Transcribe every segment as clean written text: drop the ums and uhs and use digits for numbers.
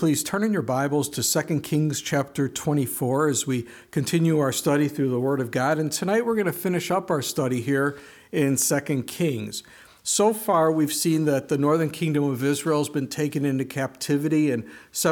please turn in your Bibles to 2 Kings chapter 24 as we continue our study through the Word of God. And tonight we're going to finish up our study here in 2 Kings. So far, we've seen that the northern kingdom of Israel has been taken into captivity in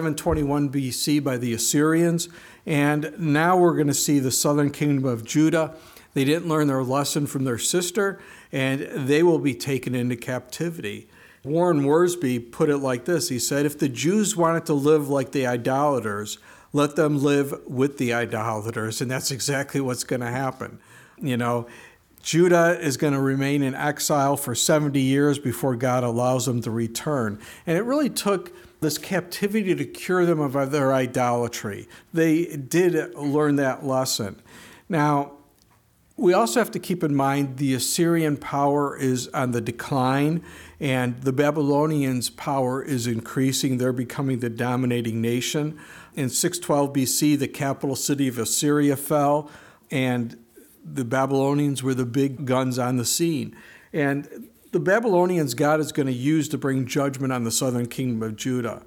721 BC by the Assyrians. And now we're going to see the southern kingdom of Judah. They didn't learn their lesson from their sister, and they will be taken into captivity. Warren Wiersbe put it like this. He said, if the Jews wanted to live like the idolaters, let them live with the idolaters. And that's exactly what's going to happen. You know, Judah is going to remain in exile for 70 years before God allows them to return. And it really took this captivity to cure them of their idolatry. They did learn that lesson. Now, we also have to keep in mind the Assyrian power is on the decline, and the Babylonians' power is increasing. They're becoming the dominating nation. In 612 BC, the capital city of Assyria fell, and the Babylonians were the big guns on the scene. And the Babylonians God is going to use to bring judgment on the southern kingdom of Judah.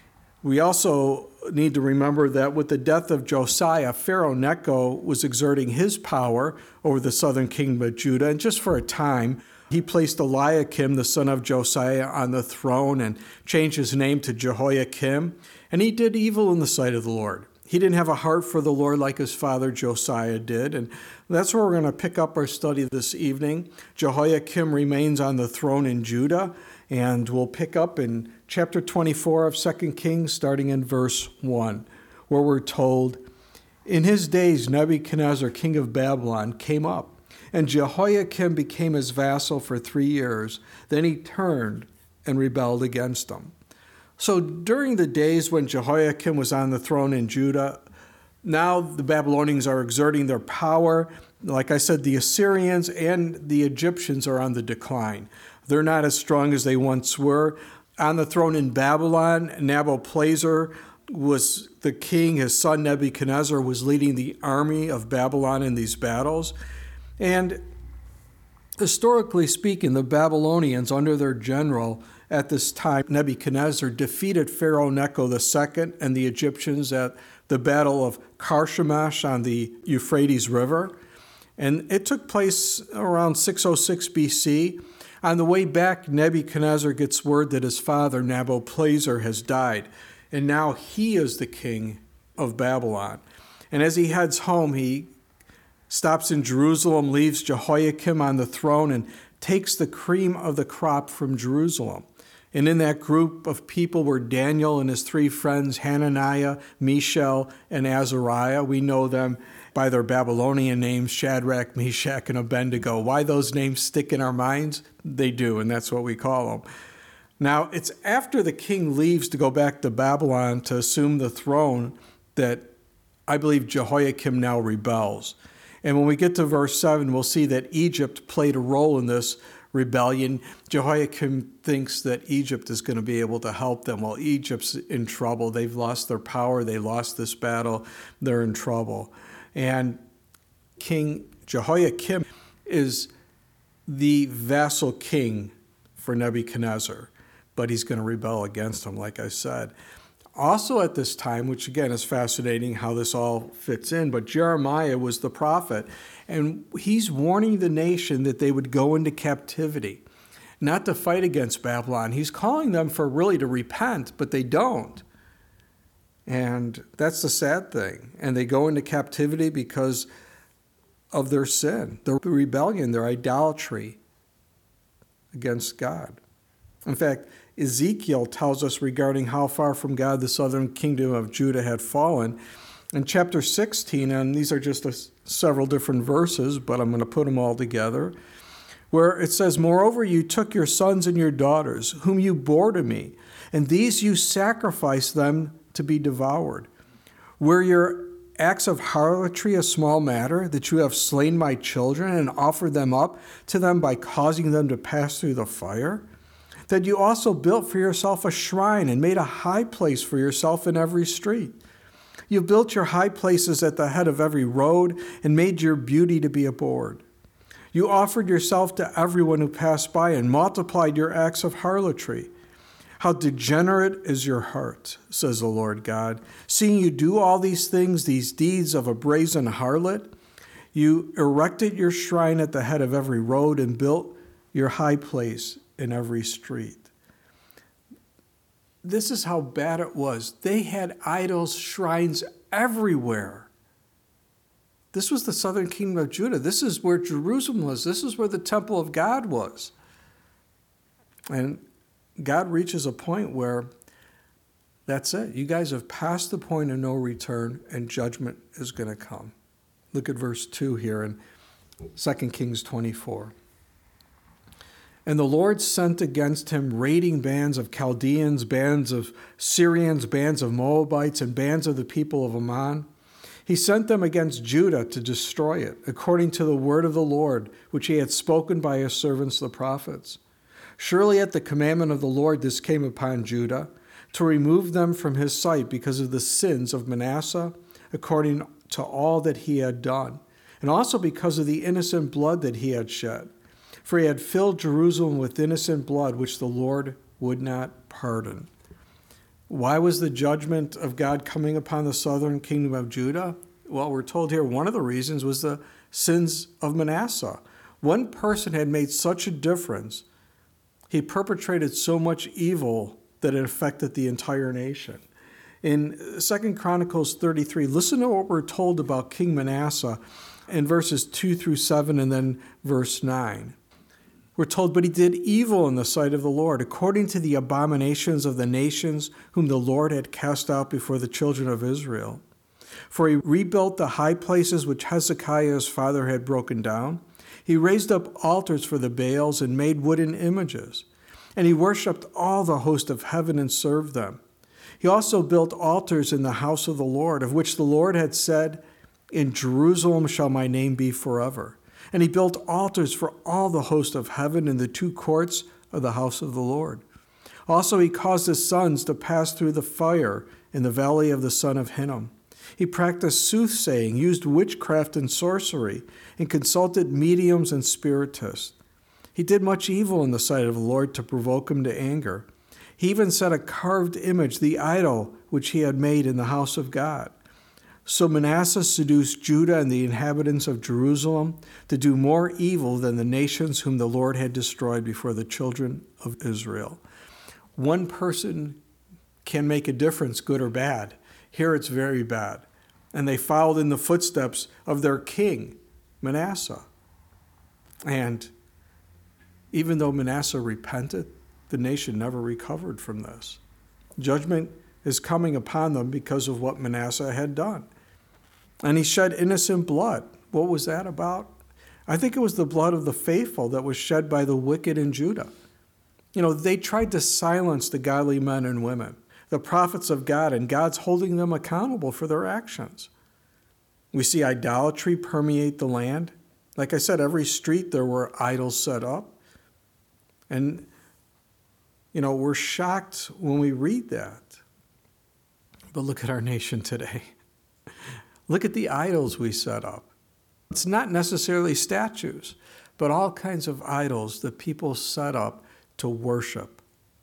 We also need to remember that with the death of Josiah, Pharaoh Necho was exerting his power over the southern kingdom of Judah. And just for a time, he placed Eliakim, the son of Josiah, on the throne and changed his name to Jehoiakim. And he did evil in the sight of the Lord. He didn't have a heart for the Lord like his father Josiah did. And that's where we're going to pick up our study this evening. Jehoiakim remains on the throne in Judah. And we'll pick up in chapter 24 of 2 Kings, starting in verse 1, where we're told, in his days Nebuchadnezzar, king of Babylon, came up, and Jehoiakim became his vassal for 3 years. Then he turned and rebelled against him. So during the days when Jehoiakim was on the throne in Judah, now the Babylonians are exerting their power. Like I said, the Assyrians and the Egyptians are on the decline. They're not as strong as they once were. On the throne in Babylon, Nabopolassar was the king. His son Nebuchadnezzar was leading the army of Babylon in these battles. And historically speaking, the Babylonians, under their general at this time, Nebuchadnezzar, defeated Pharaoh Necho II and the Egyptians at the Battle of Carchemish on the Euphrates River. And it took place around 606 BC. On the way back, Nebuchadnezzar gets word that his father, Nabopolassar, has died, and now he is the king of Babylon. And as he heads home, he stops in Jerusalem, leaves Jehoiakim on the throne, and takes the cream of the crop from Jerusalem. And in that group of people were Daniel and his 3 friends, Hananiah, Mishael, and Azariah. We know them by their Babylonian names, Shadrach, Meshach, and Abednego. Why those names stick in our minds? They do, and that's what we call them. Now, it's after the king leaves to go back to Babylon to assume the throne that I believe Jehoiakim now rebels. And when we get to verse 7, we'll see that Egypt played a role in this rebellion. Jehoiakim thinks that Egypt is going to be able to help them. Well, Egypt's in trouble. They've lost their power. They lost this battle. They're in trouble. And King Jehoiakim is the vassal king for Nebuchadnezzar, but he's going to rebel against him, like I said. Also at this time, which again is fascinating how this all fits in, but Jeremiah was the prophet, and he's warning the nation that they would go into captivity, not to fight against Babylon. He's calling them for really to repent, but they don't. And that's the sad thing. And they go into captivity because of their sin, their rebellion, their idolatry against God. In fact, Ezekiel tells us regarding how far from God the southern kingdom of Judah had fallen. In chapter 16, and these are just several different verses, but I'm going to put them all together, where it says, moreover, you took your sons and your daughters, whom you bore to me, and these you sacrificed them to be devoured. Were your acts of harlotry a small matter, that you have slain my children and offered them up to them by causing them to pass through the fire? That you also built for yourself a shrine and made a high place for yourself in every street. You built your high places at the head of every road and made your beauty to be abhorred. You offered yourself to everyone who passed by and multiplied your acts of harlotry. How degenerate is your heart, says the Lord God. Seeing you do all these things, these deeds of a brazen harlot, you erected your shrine at the head of every road and built your high place in every street. This is how bad it was. They had idols, shrines everywhere. This was the southern kingdom of Judah. This is where Jerusalem was. This is where the temple of God was. And God reaches a point where that's it. You guys have passed the point of no return, and judgment is going to come. Look at verse 2 here in 2 Kings 24. And the Lord sent against him raiding bands of Chaldeans, bands of Syrians, bands of Moabites, and bands of the people of Ammon. He sent them against Judah to destroy it, according to the word of the Lord, which he had spoken by his servants the prophets. Surely at the commandment of the Lord this came upon Judah, to remove them from his sight because of the sins of Manasseh, according to all that he had done, and also because of the innocent blood that he had shed. For he had filled Jerusalem with innocent blood, which the Lord would not pardon. Why was the judgment of God coming upon the southern kingdom of Judah? Well, we're told here one of the reasons was the sins of Manasseh. One person had made such a difference. He perpetrated so much evil that it affected the entire nation. In 2 Chronicles 33, listen to what we're told about King Manasseh in verses 2 through 7 and then verse 9. We're told, but he did evil in the sight of the Lord, according to the abominations of the nations whom the Lord had cast out before the children of Israel. For he rebuilt the high places which Hezekiah his father had broken down. He raised up altars for the Baals and made wooden images. And he worshipped all the host of heaven and served them. He also built altars in the house of the Lord, of which the Lord had said, in Jerusalem shall my name be forever. And he built altars for all the host of heaven in the two courts of the house of the Lord. Also he caused his sons to pass through the fire in the valley of the son of Hinnom. He practiced soothsaying, used witchcraft and sorcery, and consulted mediums and spiritists. He did much evil in the sight of the Lord to provoke him to anger. He even set a carved image, the idol which he had made in the house of God. So Manasseh seduced Judah and the inhabitants of Jerusalem to do more evil than the nations whom the Lord had destroyed before the children of Israel. One person can make a difference, good or bad. Here it's very bad. And they followed in the footsteps of their king, Manasseh. And even though Manasseh repented, the nation never recovered from this. Judgment is coming upon them because of what Manasseh had done. And he shed innocent blood. What was that about? I think it was the blood of the faithful that was shed by the wicked in Judah. You know, they tried to silence the godly men and women, the prophets of God, and God's holding them accountable for their actions. We see idolatry permeate the land. Like I said, every street there were idols set up. And, you know, we're shocked when we read that. But look at our nation today. Look at the idols we set up. It's not necessarily statues, but all kinds of idols that people set up to worship.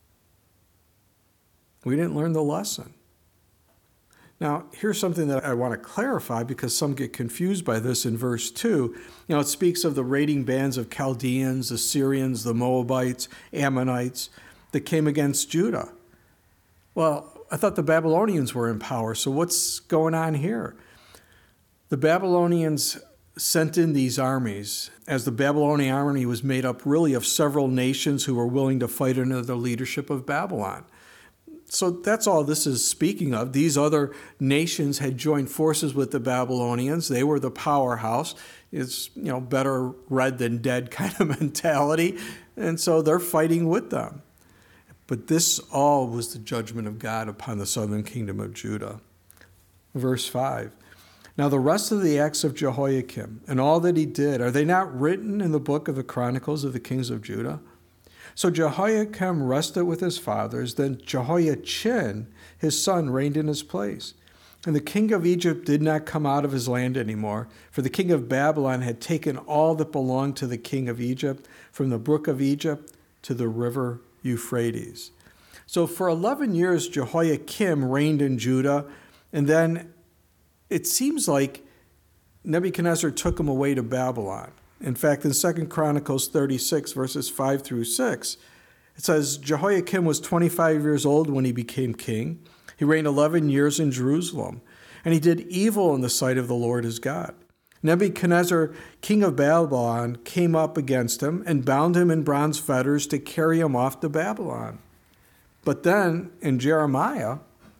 We didn't learn the lesson. Now, here's something that I want to clarify because some get confused by this in verse 2. You know, it speaks of the raiding bands of Chaldeans, the Syrians, the Moabites, Ammonites that came against Judah. Well, I thought the Babylonians were in power, so what's going on here? The Babylonians sent in these armies, as the Babylonian army was made up really of several nations who were willing to fight under the leadership of Babylon. So that's all this is speaking of. These other nations had joined forces with the Babylonians. They were the powerhouse. It's, you know, better red than dead kind of mentality. And so they're fighting with them. But this all was the judgment of God upon the southern kingdom of Judah. Verse 5. Now the rest of the acts of Jehoiakim and all that he did, are they not written in the book of the Chronicles of the kings of Judah? So Jehoiakim rested with his fathers, then Jehoiachin, his son, reigned in his place. And the king of Egypt did not come out of his land anymore, for the king of Babylon had taken all that belonged to the king of Egypt, from the brook of Egypt to the river Euphrates. So for 11 years, Jehoiakim reigned in Judah, and then it seems like Nebuchadnezzar took him away to Babylon. In fact, in 2 Chronicles 36, verses 5 through 6, it says, Jehoiakim was 25 years old when he became king. He reigned 11 years in Jerusalem, and he did evil in the sight of the Lord his God. Nebuchadnezzar, king of Babylon, came up against him and bound him in bronze fetters to carry him off to Babylon. But then in Jeremiah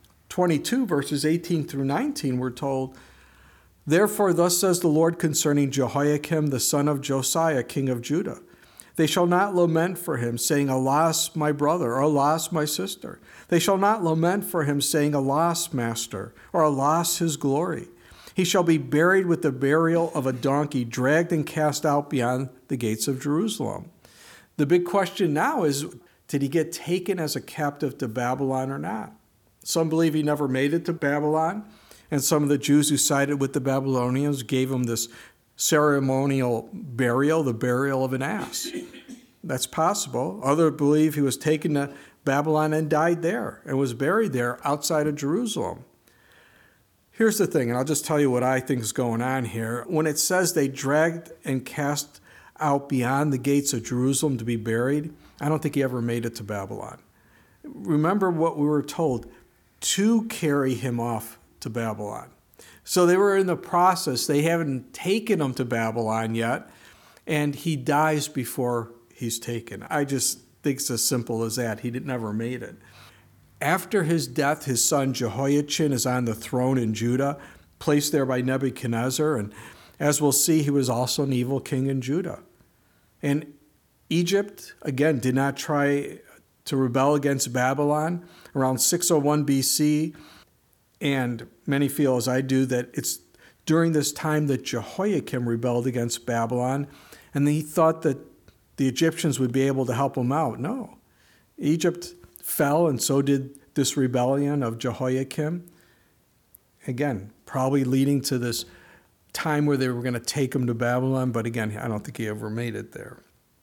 22, verses 18 through 19, we're told, Therefore, thus says the Lord concerning Jehoiakim, the son of Josiah, king of Judah. They shall not lament for him, saying, Alas, my brother, or alas, my sister. They shall not lament for him, saying, Alas, master, or alas, his glory. He shall be buried with the burial of a donkey, dragged and cast out beyond the gates of Jerusalem. The big question now is, did he get taken as a captive to Babylon or not? Some believe he never made it to Babylon, and some of the Jews who sided with the Babylonians gave him this ceremonial burial, the burial of an ass. That's possible. Others believe he was taken to Babylon and died there and was buried there outside of Jerusalem. Here's the thing, and I'll just tell you what I think is going on here. When it says they dragged and cast out beyond the gates of Jerusalem to be buried, I don't think he ever made it to Babylon. Remember what we were told, to carry him off to Babylon. So they were in the process. They haven't taken him to Babylon yet, and he dies before he's taken. I just think it's as simple as that. He never made it. After his death, his son Jehoiachin is on the throne in Judah, placed there by Nebuchadnezzar, and as we'll see, he was also an evil king in Judah. And Egypt, again, did not try to rebel against Babylon. Around 601 BC, and many feel, as I do, that it's during this time that Jehoiakim rebelled against Babylon, and he thought that the Egyptians would be able to help him out. No. Egypt fell, and so did this rebellion of Jehoiakim. Again, probably leading to this time where they were going to take him to Babylon, but again, I don't think he ever made it there.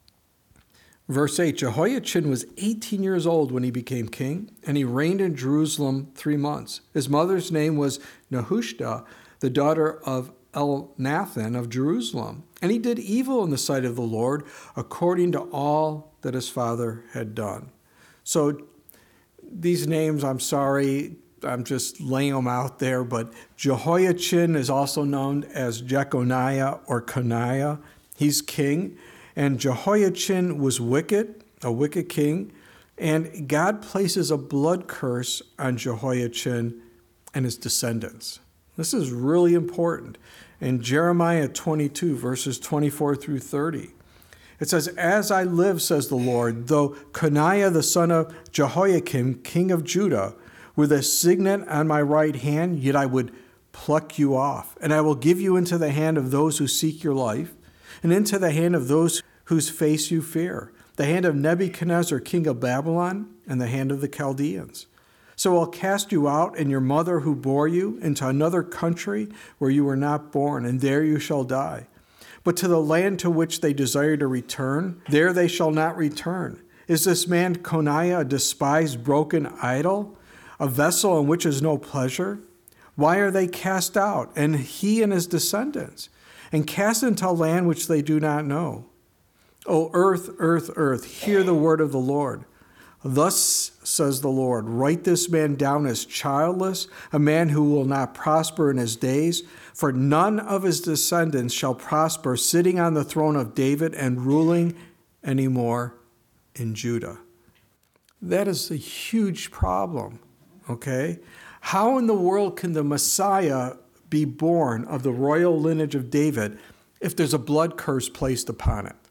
Verse 8, Jehoiachin was 18 years old when he became king, and he reigned in Jerusalem 3 months. His mother's name was Nehushta, the daughter of Elnathan of Jerusalem. And he did evil in the sight of the Lord, according to all that his father had done. So these names, I'm sorry, I'm just laying them out there, but Jehoiachin is also known as Jeconiah or Coniah. He's king. And Jehoiachin was wicked, a wicked king, and God places a blood curse on Jehoiachin and his descendants. This is really important. In Jeremiah 22, verses 24 through 30, it says, As I live, says the Lord, though Coniah the son of Jehoiakim, king of Judah, with a signet on my right hand, yet I would pluck you off, and I will give you into the hand of those who seek your life, and into the hand of those whose face you fear, the hand of Nebuchadnezzar, king of Babylon, and the hand of the Chaldeans. So I'll cast you out and your mother who bore you into another country where you were not born, and there you shall die. But to the land to which they desire to return, there they shall not return. Is this man Coniah a despised, broken idol, a vessel in which is no pleasure? Why are they cast out, and he and his descendants, and cast into a land which they do not know? O earth, earth, earth, hear the word of the Lord. Thus says the Lord, write this man down as childless, a man who will not prosper in his days, for none of his descendants shall prosper, sitting on the throne of David and ruling anymore in Judah. That is a huge problem, okay? How in the world can the Messiah be born of the royal lineage of David if there's a blood curse placed upon it?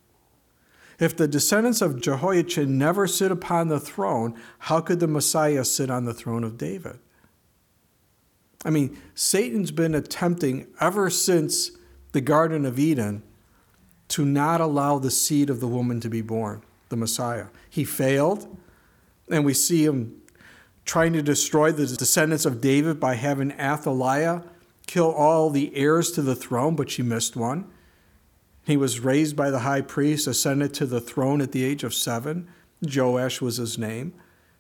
If the descendants of Jehoiachin never sit upon the throne, how could the Messiah sit on the throne of David? I mean, Satan's been attempting ever since the Garden of Eden to not allow the seed of the woman to be born, the Messiah. He failed, and we see him trying to destroy the descendants of David by having Athaliah kill all the heirs to the throne, but she missed one. He was raised by the high priest, ascended to the throne at the age of 7. Joash was his name.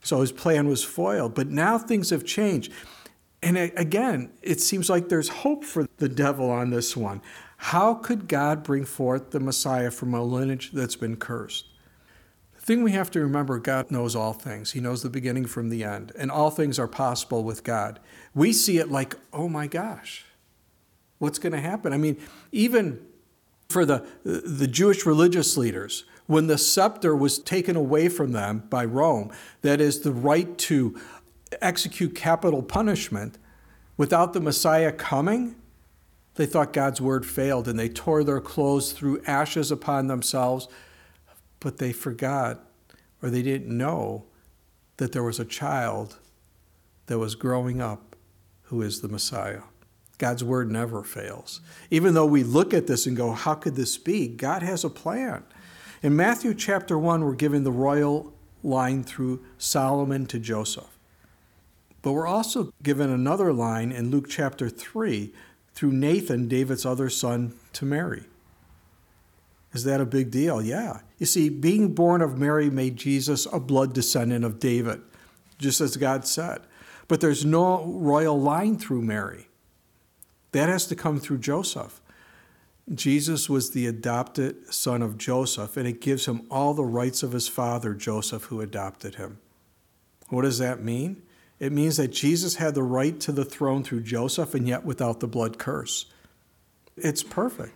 So his plan was foiled. But now things have changed. And again, it seems like there's hope for the devil on this one. How could God bring forth the Messiah from a lineage that's been cursed? The thing we have to remember, God knows all things. He knows the beginning from the end. And all things are possible with God. We see it like, oh my gosh, what's going to happen? I mean, even for the Jewish religious leaders, when the scepter was taken away from them by Rome, that is the right to execute capital punishment, without the Messiah coming, they thought God's word failed and they tore their clothes, threw ashes upon themselves, but they forgot or they didn't know that there was a child that was growing up who is the Messiah. God's word never fails. Even though we look at this and go, how could this be? God has a plan. In Matthew chapter 1, we're given the royal line through Solomon to Joseph. But we're also given another line in Luke chapter 3 through Nathan, David's other son, to Mary. Is that a big deal? Yeah. You see, being born of Mary made Jesus a blood descendant of David, just as God said. But there's no royal line through Mary. That has to come through Joseph. Jesus was the adopted son of Joseph, and it gives him all the rights of his father, Joseph, who adopted him. What does that mean? It means that Jesus had the right to the throne through Joseph, and yet without the blood curse. It's perfect.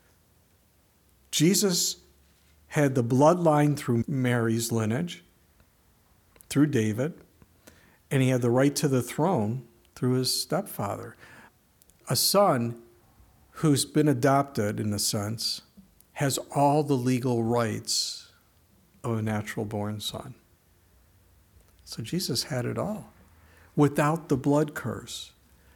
Jesus had the bloodline through Mary's lineage, through David, and he had the right to the throne through his stepfather. A son who's been adopted, in a sense, has all the legal rights of a natural-born son. So Jesus had it all, without the blood curse.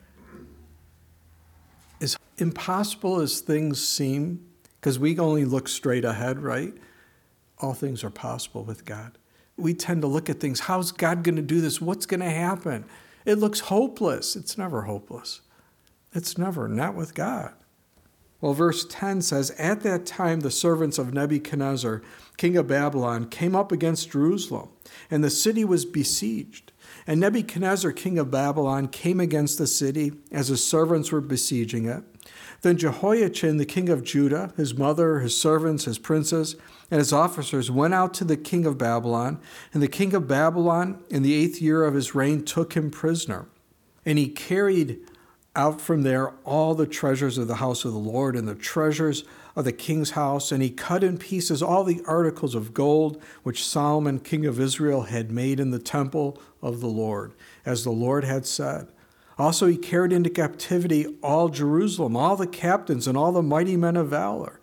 As impossible as things seem, because we only look straight ahead, right? All things are possible with God. We tend to look at things, how's God going to do this? What's going to happen? It looks hopeless. It's never hopeless. It's never, not with God. Well, verse 10 says, at that time the servants of Nebuchadnezzar, king of Babylon, came up against Jerusalem, and the city was besieged. And Nebuchadnezzar, king of Babylon, came against the city as his servants were besieging it. Then Jehoiachin, the king of Judah, his mother, his servants, his princes, and his officers went out to the king of Babylon. And the king of Babylon, in the 8th year of his reign, took him prisoner. And he carried out from there all the treasures of the house of the Lord and the treasures of the king's house. And he cut in pieces all the articles of gold which Solomon, king of Israel, had made in the temple of the Lord, as the Lord had said. Also he carried into captivity all Jerusalem, all the captains and all the mighty men of valor,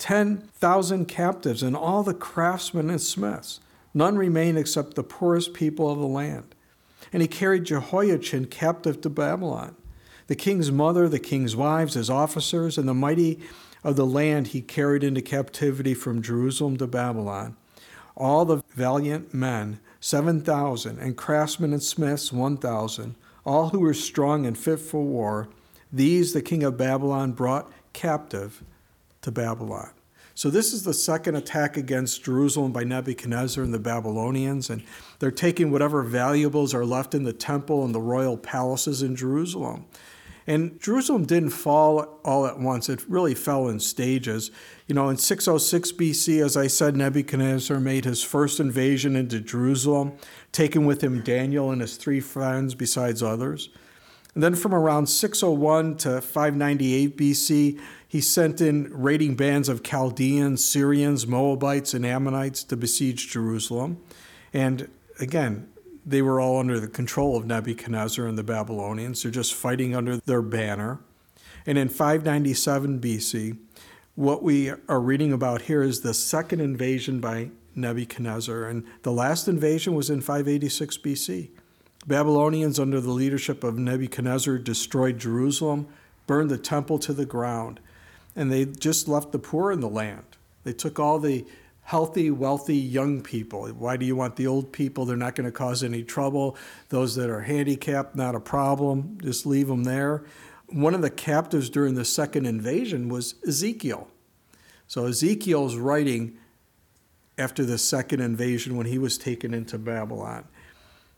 10,000 captives and all the craftsmen and smiths. None remained except the poorest people of the land. And he carried Jehoiachin captive to Babylon. The king's mother, the king's wives, his officers, and the mighty of the land he carried into captivity from Jerusalem to Babylon. All the valiant men, 7,000, and craftsmen and smiths, 1,000, all who were strong and fit for war, these the king of Babylon brought captive to Babylon. So this is the second attack against Jerusalem by Nebuchadnezzar and the Babylonians, and they're taking whatever valuables are left in the temple and the royal palaces in Jerusalem. And Jerusalem didn't fall all at once. It really fell in stages. In 606 BC, as I said, Nebuchadnezzar made his first invasion into Jerusalem, taking with him Daniel and his 3 friends besides others. And then from around 601 to 598 BC, he sent in raiding bands of Chaldeans, Syrians, Moabites, and Ammonites to besiege Jerusalem. And again, they were all under the control of Nebuchadnezzar and the Babylonians. They're just fighting under their banner. And in 597 BC, what we are reading about here is the second invasion by Nebuchadnezzar. And the last invasion was in 586 BC. Babylonians, under the leadership of Nebuchadnezzar, destroyed Jerusalem, burned the temple to the ground, and they just left the poor in the land. They took all the healthy, wealthy, young people. Why do you want the old people? They're not going to cause any trouble. Those that are handicapped, not a problem. Just leave them there. One of the captives during the second invasion was Ezekiel. So Ezekiel's writing after the second invasion when he was taken into Babylon.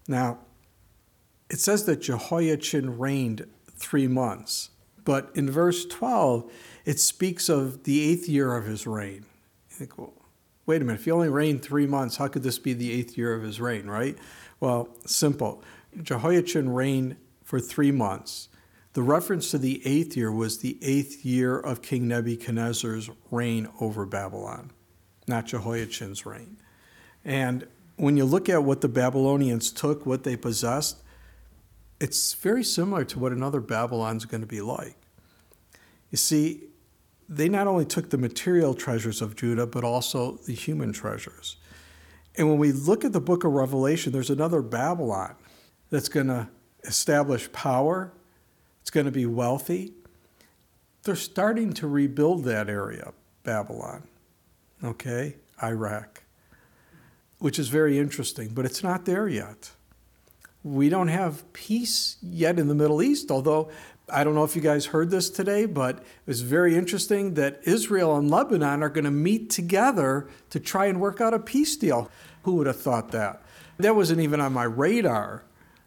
Now, it says that Jehoiachin reigned 3 months, but in verse 12, it speaks of the 8th year of his reign. You think, well, wait a minute, if he only reigned 3 months, how could this be the 8th year of his reign, right? Well, simple. Jehoiachin reigned for 3 months. The reference to the 8th year was the 8th year of King Nebuchadnezzar's reign over Babylon, not Jehoiachin's reign. And when you look at what the Babylonians took, what they possessed, it's very similar to what another Babylon's going to be like. You see, they not only took the material treasures of Judah, but also the human treasures. And when we look at the book of Revelation, there's another Babylon that's going to establish power. It's going to be wealthy. They're starting to rebuild that area, Babylon, okay, Iraq, which is very interesting, but it's not there yet. We don't have peace yet in the Middle East, although I don't know if you guys heard this today, but it was very interesting that Israel and Lebanon are going to meet together to try and work out a peace deal. Who would have thought that? That wasn't even on my radar.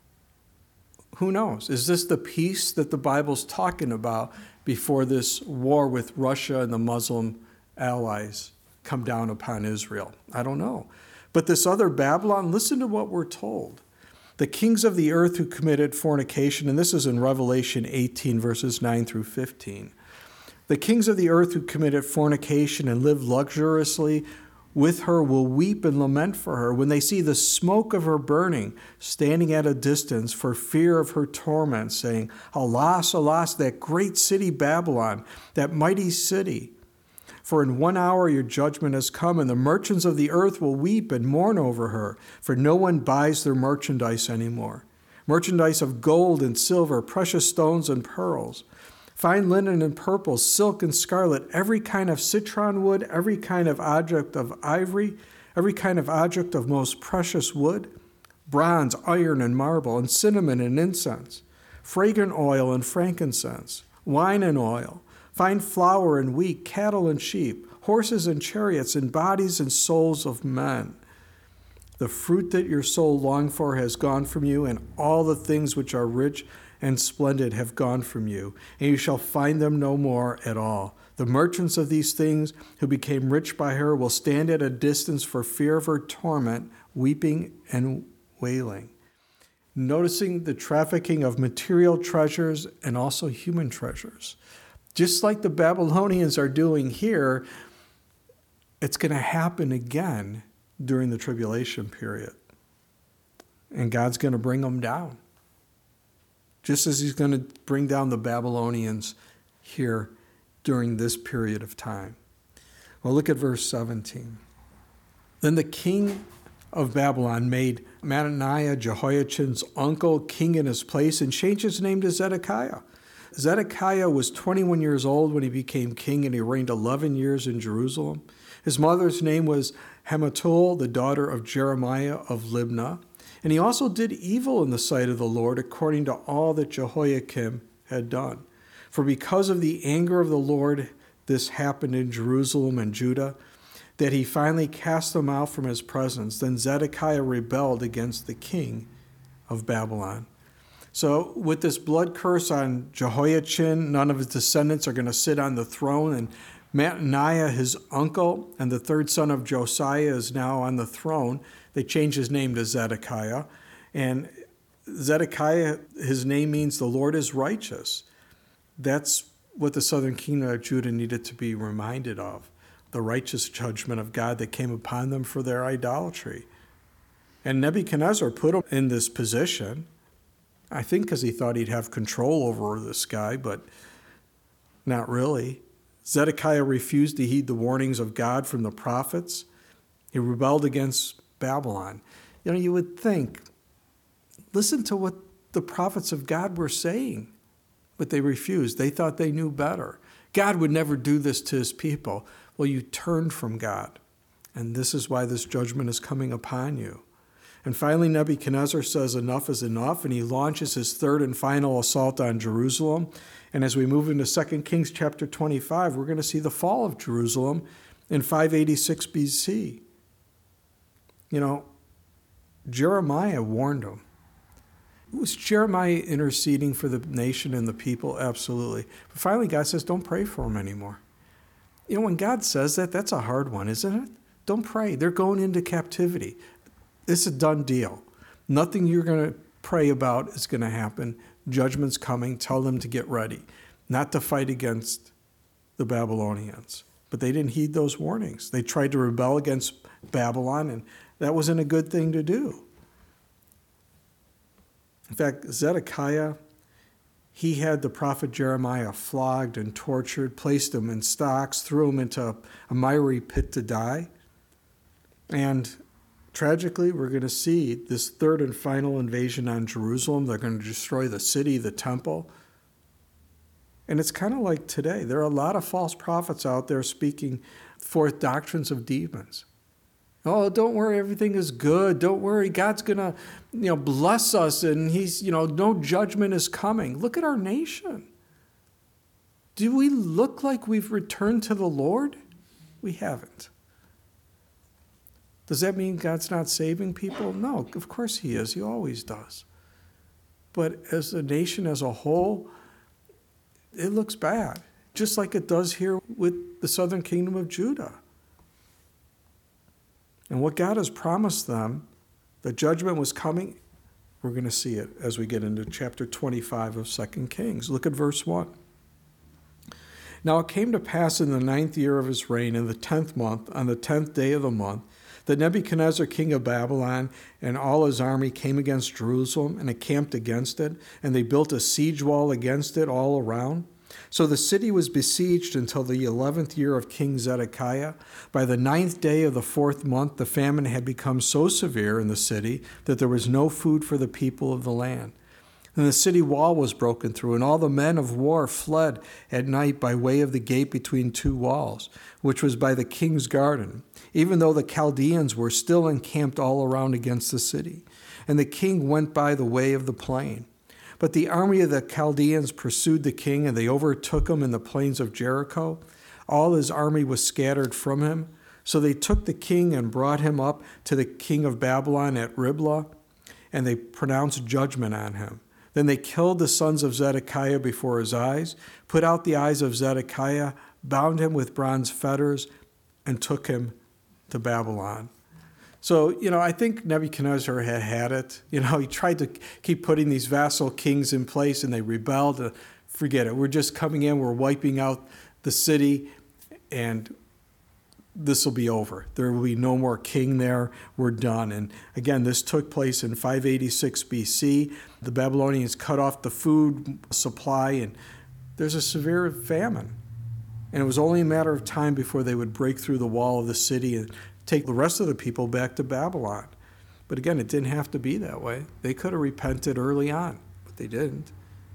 Who knows? Is this the peace that the Bible's talking about before this war with Russia and the Muslim allies come down upon Israel? I don't know. But this other Babylon, listen to what we're told. The kings of the earth who committed fornication, and this is in Revelation 18, verses 9 through 15. The kings of the earth who committed fornication and lived luxuriously with her will weep and lament for her when they see the smoke of her burning, standing at a distance for fear of her torment, saying, Alas, alas, that great city Babylon, that mighty city. For in 1 hour your judgment has come, and the merchants of the earth will weep and mourn over her, for no one buys their merchandise anymore. Merchandise of gold and silver, precious stones and pearls, fine linen and purple, silk and scarlet, every kind of citron wood, every kind of object of ivory, every kind of object of most precious wood, bronze, iron, and marble, and cinnamon and incense, fragrant oil and frankincense, wine and oil, fine flour and wheat, cattle and sheep, horses and chariots, and bodies and souls of men. The fruit that your soul longed for has gone from you, and all the things which are rich and splendid have gone from you, and you shall find them no more at all. The merchants of these things who became rich by her will stand at a distance for fear of her torment, weeping and wailing. Noticing the trafficking of material treasures and also human treasures. Just like the Babylonians are doing here, it's going to happen again during the tribulation period. And God's going to bring them down. Just as he's going to bring down the Babylonians here during this period of time. Well, look at verse 17. Then the king of Babylon made Mattaniah, Jehoiachin's uncle, king in his place and changed his name to Zedekiah. Zedekiah was 21 years old when he became king, and he reigned 11 years in Jerusalem. His mother's name was Hamutal, the daughter of Jeremiah of Libnah. And he also did evil in the sight of the Lord, according to all that Jehoiakim had done. For because of the anger of the Lord, this happened in Jerusalem and Judah, that he finally cast them out from his presence. Then Zedekiah rebelled against the king of Babylon. So with this blood curse on Jehoiachin, none of his descendants are going to sit on the throne. And Mattaniah, his uncle, and the third son of Josiah is now on the throne. They changed his name to Zedekiah. And Zedekiah, his name means the Lord is righteous. That's what the southern kingdom of Judah needed to be reminded of, the righteous judgment of God that came upon them for their idolatry. And Nebuchadnezzar put him in this position, I think because he thought he'd have control over this guy, but not really. Zedekiah refused to heed the warnings of God from the prophets. He rebelled against Babylon. You know, you would think, listen to what the prophets of God were saying, but they refused. They thought they knew better. God would never do this to his people. Well, you turned from God, and this is why this judgment is coming upon you. And finally, Nebuchadnezzar says enough is enough, and he launches his third and final assault on Jerusalem. And as we move into 2 Kings chapter 25, we're going to see the fall of Jerusalem in 586 BC. You know, Jeremiah warned them. Was Jeremiah interceding for the nation and the people? Absolutely. But finally, God says, don't pray for them anymore. You know, when God says that, that's a hard one, isn't it? Don't pray. They're going into captivity. It's a done deal. Nothing you're going to pray about is going to happen. Judgment's coming. Tell them to get ready, not to fight against the Babylonians. But they didn't heed those warnings. They tried to rebel against Babylon, and that wasn't a good thing to do. In fact, Zedekiah, he had the prophet Jeremiah flogged and tortured, placed him in stocks, threw him into a miry pit to die. And tragically, we're going to see this third and final invasion on Jerusalem. They're going to destroy the city, the temple. And it's kind of like today. There are a lot of false prophets out there speaking forth doctrines of demons. Oh, don't worry, everything is good. Don't worry, God's going to, bless us, and he's, no judgment is coming. Look at our nation. Do we look like we've returned to the Lord? We haven't. Does that mean God's not saving people? No, of course he is. He always does. But as a nation as a whole, it looks bad, just like it does here with the southern kingdom of Judah. And what God has promised them, the judgment was coming, we're going to see it as we get into chapter 25 of 2 Kings. Look at verse 1. Now it came to pass in the 9th year of his reign, in the 10th month, on the 10th day of the month, that Nebuchadnezzar king of Babylon and all his army came against Jerusalem and encamped against it, and they built a siege wall against it all around. So the city was besieged until the 11th year of King Zedekiah. By the 9th day of the 4th month, the famine had become so severe in the city that there was no food for the people of the land. And the city wall was broken through, and all the men of war fled at night by way of the gate between two walls, which was by the king's garden, even though the Chaldeans were still encamped all around against the city. And the king went by the way of the plain. But the army of the Chaldeans pursued the king, and they overtook him in the plains of Jericho. All his army was scattered from him. So they took the king and brought him up to the king of Babylon at Riblah, and they pronounced judgment on him. Then they killed the sons of Zedekiah before his eyes, put out the eyes of Zedekiah, bound him with bronze fetters, and took him to Babylon. So, I think Nebuchadnezzar had it. He tried to keep putting these vassal kings in place, and they rebelled. Forget it. We're just coming in. We're wiping out the city, and this will be over. There will be no more king there. We're done. And again, this took place in 586 BC. The Babylonians cut off the food supply, and there's a severe famine. And it was only a matter of time before they would break through the wall of the city and take the rest of the people back to Babylon. But again, it didn't have to be that way. They could have repented early on, but they didn't.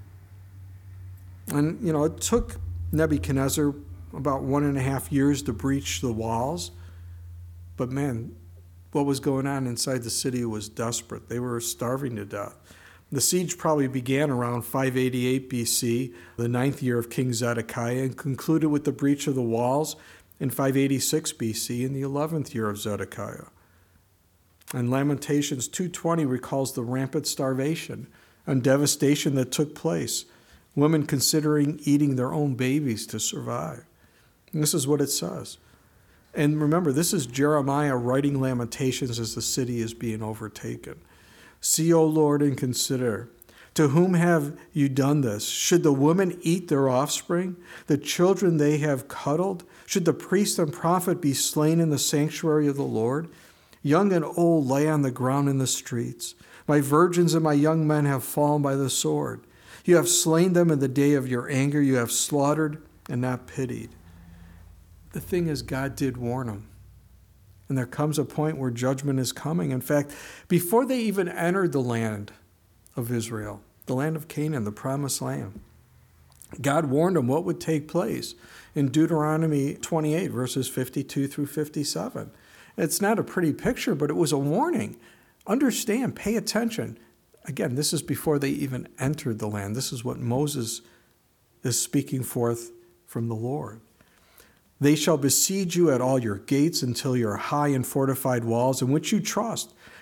And, it took Nebuchadnezzar about 1.5 years to breach the walls. But man, what was going on inside the city was desperate. They were starving to death. The siege probably began around 588 BC, the 9th year of King Zedekiah, and concluded with the breach of the walls in 586 BC in the 11th year of Zedekiah. And Lamentations 2:20 recalls the rampant starvation and devastation that took place, women considering eating their own babies to survive. And this is what it says. And remember, this is Jeremiah writing Lamentations as the city is being overtaken. See, O Lord, and consider, to whom have you done this? Should the women eat their offspring, the children they have cuddled? Should the priest and prophet be slain in the sanctuary of the Lord? Young and old lay on the ground in the streets. My virgins and my young men have fallen by the sword. You have slain them in the day of your anger. You have slaughtered and not pitied. The thing is, God did warn them. And there comes a point where judgment is coming. In fact, before they even entered the land of Israel, the land of Canaan, the promised land, God warned them what would take place in Deuteronomy 28, verses 52 through 57. It's not a pretty picture, but it was a warning. Understand, pay attention. Again, this is before they even entered the land. This is what Moses is speaking forth from the Lord. They shall besiege you at all your gates until your high and fortified walls in which you trust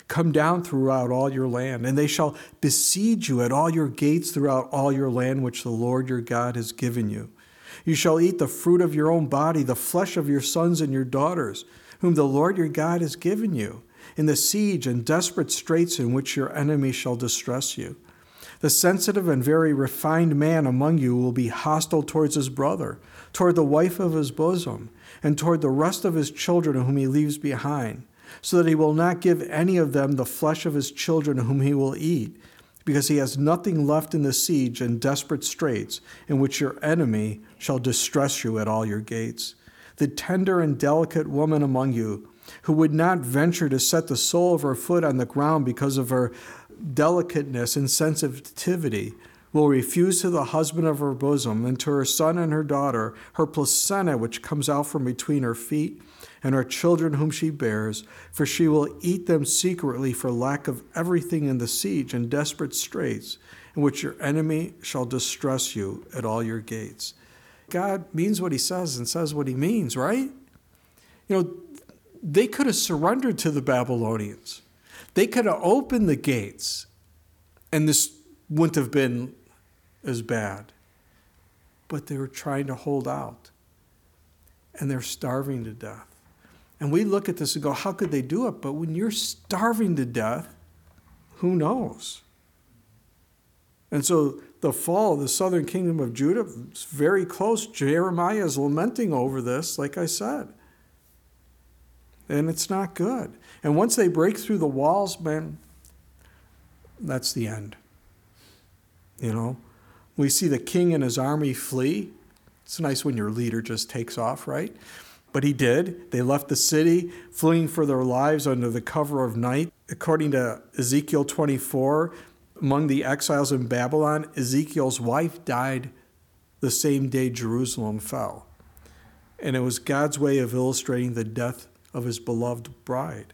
come down throughout all your land, and they shall besiege you at all your gates throughout all your land which the Lord your God has given you. You shall eat the fruit of your own body, the flesh of your sons and your daughters, whom the Lord your God has given you, in the siege and desperate straits in which your enemy shall distress you. The sensitive and very refined man among you will be hostile towards his brother, toward the wife of his bosom, and toward the rest of his children whom he leaves behind, so that he will not give any of them the flesh of his children whom he will eat, because he has nothing left in the siege and desperate straits in which your enemy shall distress you at all your gates. The tender and delicate woman among you, who would not venture to set the sole of her foot on the ground because of her delicateness and sensitivity, will refuse to the husband of her bosom and to her son and her daughter her placenta which comes out from between her feet and her children whom she bears, for she will eat them secretly for lack of everything in the siege and desperate straits in which your enemy shall distress you at all your gates. God means what he says and says what he means, right? They could have surrendered to the Babylonians. They could have opened the gates, and this wouldn't have been as bad. But they were trying to hold out, and they're starving to death. And we look at this and go, how could they do it? But when you're starving to death, who knows? And so the fall of the southern kingdom of Judah is very close. Jeremiah is lamenting over this, like I said. And it's not good. And once they break through the walls, man, that's the end. We see the king and his army flee. It's nice when your leader just takes off, right? But he did. They left the city, fleeing for their lives under the cover of night. According to Ezekiel 24, among the exiles in Babylon, Ezekiel's wife died the same day Jerusalem fell. And it was God's way of illustrating the death of his beloved bride.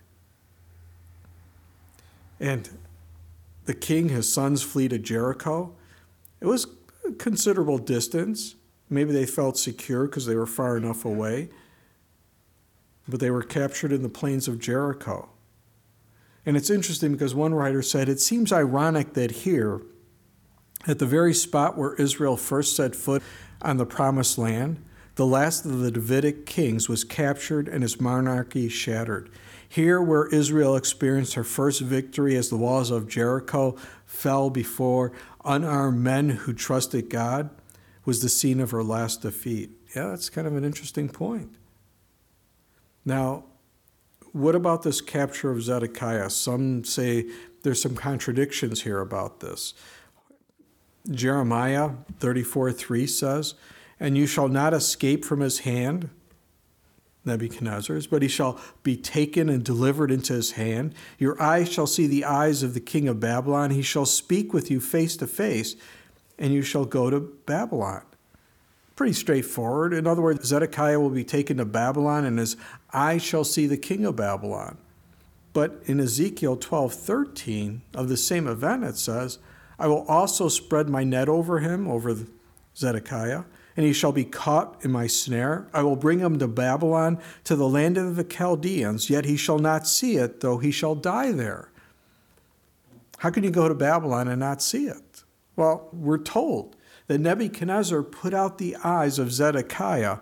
And the king, his sons flee to Jericho. It was a considerable distance. Maybe they felt secure because they were far enough away. But they were captured in the plains of Jericho. And it's interesting because one writer said, it seems ironic that here, at the very spot where Israel first set foot on the promised land, the last of the Davidic kings was captured and his monarchy shattered. Here, where Israel experienced her first victory as the walls of Jericho fell before unarmed men who trusted God, was the scene of her last defeat. Yeah, that's kind of an interesting point. Now, what about this capture of Zedekiah? Some say there's some contradictions here about this. Jeremiah 34:3 says, "And you shall not escape from his hand," Nebuchadnezzar's, "but he shall be taken and delivered into his hand. Your eyes shall see the eyes of the king of Babylon. He shall speak with you face to face, and you shall go to Babylon." Pretty straightforward. In other words, Zedekiah will be taken to Babylon, and his eyes shall see the king of Babylon. But in Ezekiel 12:13 of the same event, it says, "I will also spread my net over him," over Zedekiah, "and he shall be caught in my snare. I will bring him to Babylon, to the land of the Chaldeans, yet he shall not see it, though he shall die there." How can you go to Babylon and not see it? Well, we're told that Nebuchadnezzar put out the eyes of Zedekiah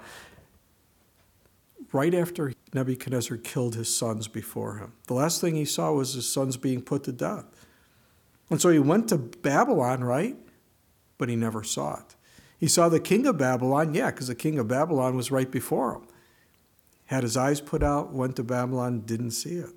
right after Nebuchadnezzar killed his sons before him. The last thing he saw was his sons being put to death. And so he went to Babylon, right? But he never saw it. He saw the king of Babylon, yeah, because the king of Babylon was right before him. Had his eyes put out, went to Babylon, didn't see it.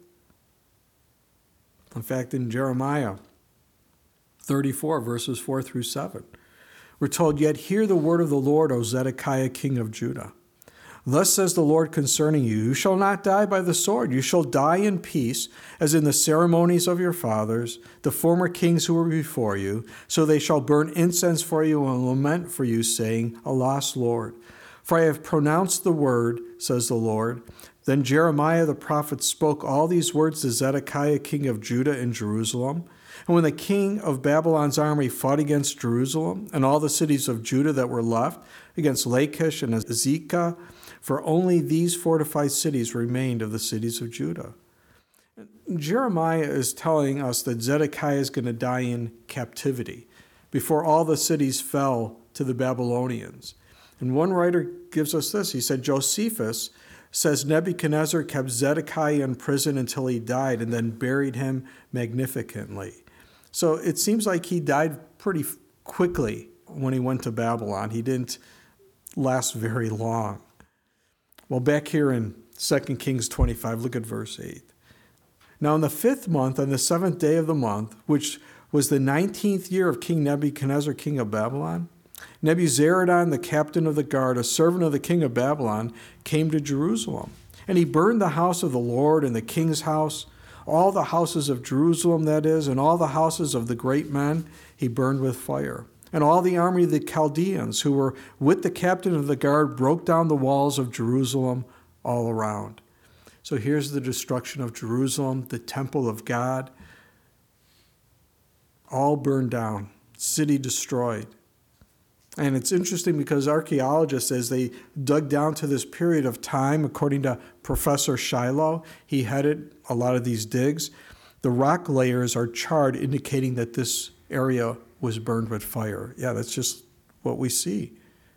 In fact, in Jeremiah 34, verses 4 through 7, we're told, "Yet hear the word of the Lord, O Zedekiah, king of Judah. Thus says the Lord concerning you, you shall not die by the sword. You shall die in peace, as in the ceremonies of your fathers, the former kings who were before you. So they shall burn incense for you and lament for you, saying, Alas, Lord. For I have pronounced the word, says the Lord." Then Jeremiah the prophet spoke all these words to Zedekiah, king of Judah in Jerusalem. And when the king of Babylon's army fought against Jerusalem and all the cities of Judah that were left, against Lachish and Azekah, for only these fortified cities remained of the cities of Judah. Jeremiah is telling us that Zedekiah is going to die in captivity before all the cities fell to the Babylonians. And one writer gives us this. He said, Josephus says Nebuchadnezzar kept Zedekiah in prison until he died and then buried him magnificently. So it seems like he died pretty quickly when he went to Babylon. He didn't last very long. Well, back here in 2 Kings 25, look at verse 8. Now in the 5th month, on the 7th day of the month, which was the 19th year of King Nebuchadnezzar, king of Babylon, Nebuzaradan, the captain of the guard, a servant of the king of Babylon, came to Jerusalem. And he burned the house of the Lord and the king's house, all the houses of Jerusalem, that is, and all the houses of the great men he burned with fire. And all the army of the Chaldeans who were with the captain of the guard broke down the walls of Jerusalem all around. So here's the destruction of Jerusalem, the temple of God, all burned down, city destroyed. And it's interesting because archaeologists, as they dug down to this period of time, according to Professor Shiloh, he headed a lot of these digs, the rock layers are charred, indicating that this area was burned with fire. Yeah, that's just what we see.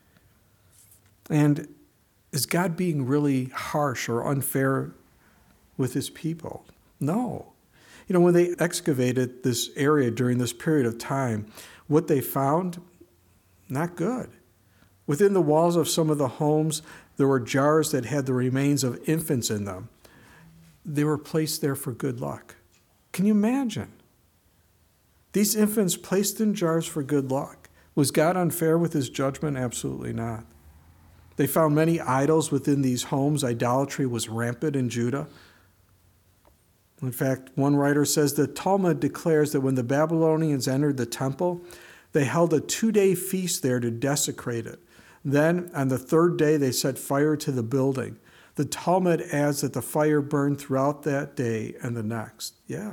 And is God being really harsh or unfair with his people? No. You know, when they excavated this area during this period of time, what they found, not good. Within the walls of some of the homes, there were jars that had the remains of infants in them. They were placed there for good luck. Can you imagine? These infants placed in jars for good luck. Was God unfair with his judgment? Absolutely not. They found many idols within these homes. Idolatry was rampant in Judah. In fact, one writer says the Talmud declares that when the Babylonians entered the temple, they held a 2-day feast there to desecrate it. Then, on the 3rd day, they set fire to the building. The Talmud adds that the fire burned throughout that day and the next. Yeah.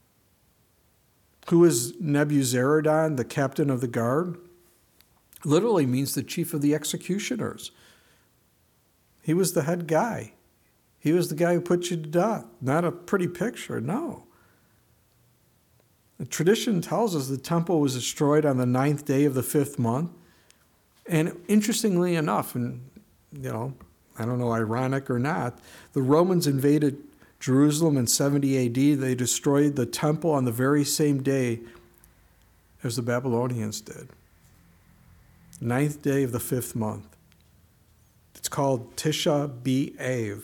Who is Nebuzaradan, the captain of the guard? Literally means the chief of the executioners. He was the head guy. He was the guy who put you to death. Not a pretty picture, no. The tradition tells us the temple was destroyed on the 9th day of the 5th month. And interestingly enough, and I don't know, ironic or not, the Romans invaded Jerusalem in 70 AD. They destroyed the temple on the very same day as the Babylonians did. 9th day of the 5th month. It's called Tisha B'Av,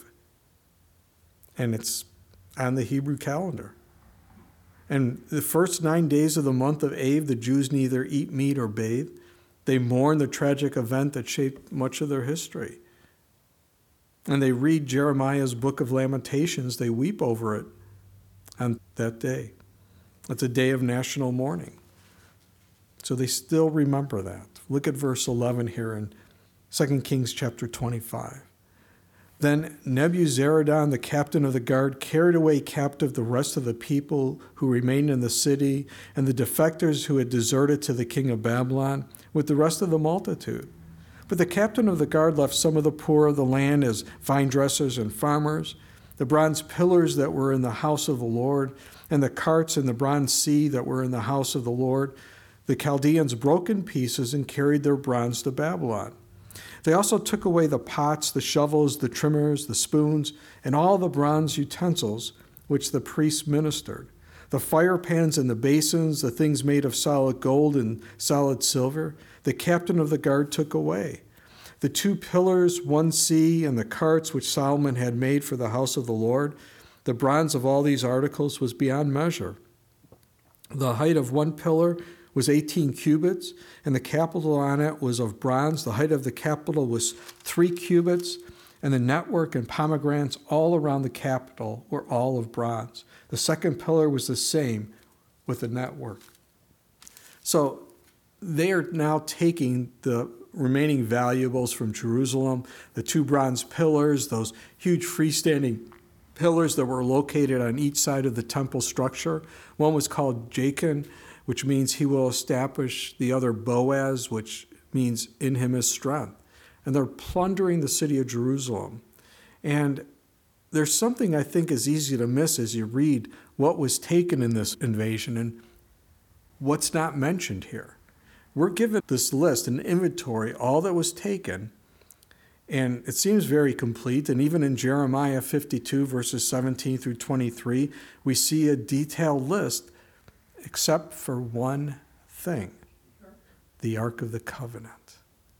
and it's on the Hebrew calendar. And the first 9 days of the month of Av, the Jews neither eat meat or bathe. They mourn the tragic event that shaped much of their history. And they read Jeremiah's book of Lamentations. They weep over it on that day. It's a day of national mourning. So they still remember that. Look at verse 11 here in 2 Kings chapter 25. Then Nebuzaradan, the captain of the guard, carried away captive the rest of the people who remained in the city and the defectors who had deserted to the king of Babylon with the rest of the multitude. But the captain of the guard left some of the poor of the land as vine dressers and farmers, the bronze pillars that were in the house of the Lord, and the carts and the bronze sea that were in the house of the Lord. The Chaldeans broke in pieces and carried their bronze to Babylon. They also took away the pots, the shovels, the trimmers, the spoons, and all the bronze utensils which the priests ministered, the fire pans and the basins, the things made of solid gold and solid silver, the captain of the guard took away. The 2 pillars, 1 sea, and the carts which Solomon had made for the house of the Lord, the bronze of all these articles was beyond measure. The height of 1 pillar was 18 cubits, and the capital on it was of bronze. The height of the capital was 3 cubits, and the network and pomegranates all around the capital were all of bronze. The 2nd pillar was the same with the network. So they are now taking the remaining valuables from Jerusalem, the 2 bronze pillars, those huge freestanding pillars that were located on each side of the temple structure. One was called Jachin, which means he will establish, the other Boaz, which means in him is strength. And they're plundering the city of Jerusalem. And there's something I think is easy to miss as you read what was taken in this invasion and what's not mentioned here. We're given this list, an inventory, all that was taken, and it seems very complete. And even in Jeremiah 52, verses 17 through 23, we see a detailed list, except for one thing, the Ark of the Covenant.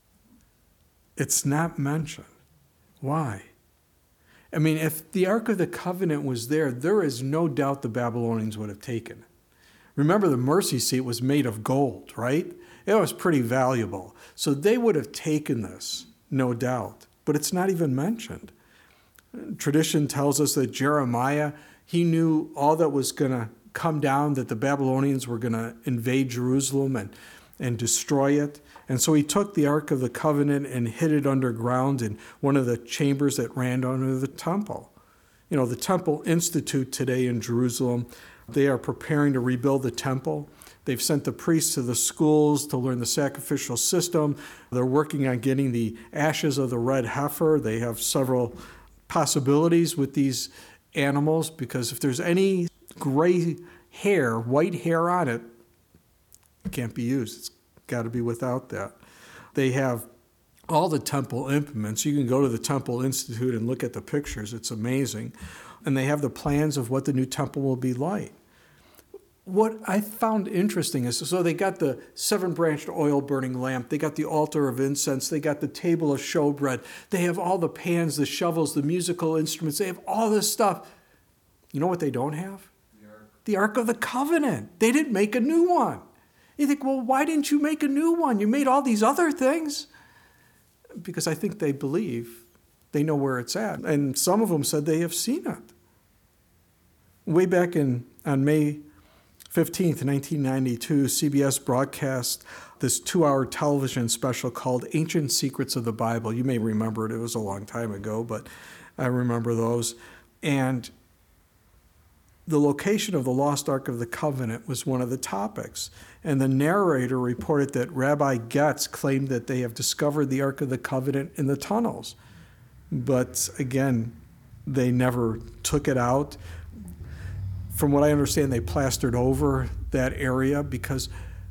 It's not mentioned. Why? I mean, if the Ark of the Covenant was there, there is no doubt the Babylonians would have taken it. Remember, the mercy seat was made of gold, right? It was pretty valuable. So they would have taken this, no doubt. But it's not even mentioned. Tradition tells us that Jeremiah, he knew all that was going to come down, that the Babylonians were going to invade Jerusalem and destroy it. And so he took the Ark of the Covenant and hid it underground in one of the chambers that ran under the temple. You know, the Temple Institute today in Jerusalem, they are preparing to rebuild the temple. They've sent the priests to the schools to learn the sacrificial system. They're working on getting the ashes of the red heifer. They have several possibilities with these animals, because if there's any gray hair, white hair on it, it can't be used. It's got to be without that. They have all the temple implements. You can go to the Temple Institute and look at the pictures. It's amazing. And they have the plans of what the new temple will be like. What I found interesting is, so they got the 7-branched oil-burning lamp, they got the altar of incense, they got the table of showbread, they have all the pans, the shovels, the musical instruments, they have all this stuff. You know what they don't have? The Ark of the Covenant. They didn't make a new one. You think, well, why didn't you make a new one? You made all these other things. Because I think they believe they know where it's at. And some of them said they have seen it. Way back on May 15th, 1992, CBS broadcast this 2-hour television special called Ancient Secrets of the Bible. You may remember it. It was a long time ago, but I remember those. And the location of the lost Ark of the Covenant was one of the topics. And the narrator reported that Rabbi Getz claimed that they have discovered the Ark of the Covenant in the tunnels. But again, they never took it out. From what I understand, they plastered over that area, because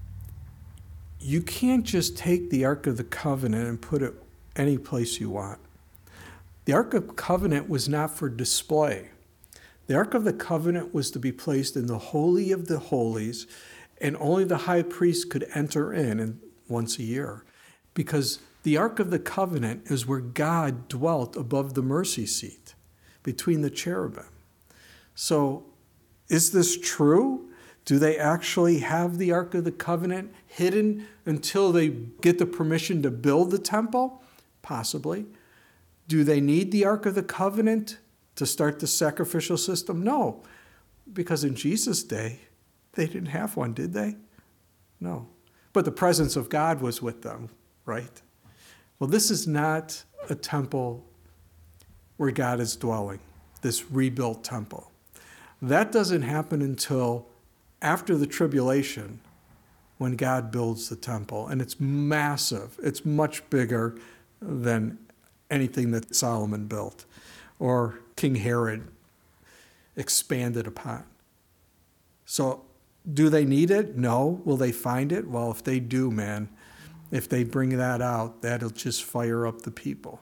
you can't just take the Ark of the Covenant and put it any place you want. The Ark of the Covenant was not for display. The Ark of the Covenant was to be placed in the Holy of the Holies, and only the high priest could enter in once a year, because the Ark of the Covenant is where God dwelt above the mercy seat, between the cherubim. So, is this true? Do they actually have the Ark of the Covenant hidden until they get the permission to build the temple? Possibly. Do they need the Ark of the Covenant to start the sacrificial system? No, because in Jesus' day, they didn't have one, did they? No. But the presence of God was with them, right? Well, this is not a temple where God is dwelling, this rebuilt temple. That doesn't happen until after the tribulation, when God builds the temple. And it's massive. It's much bigger than anything that Solomon built or King Herod expanded upon. So do they need it? No. Will they find it? Well, if they do, man, if they bring that out, that'll just fire up the people.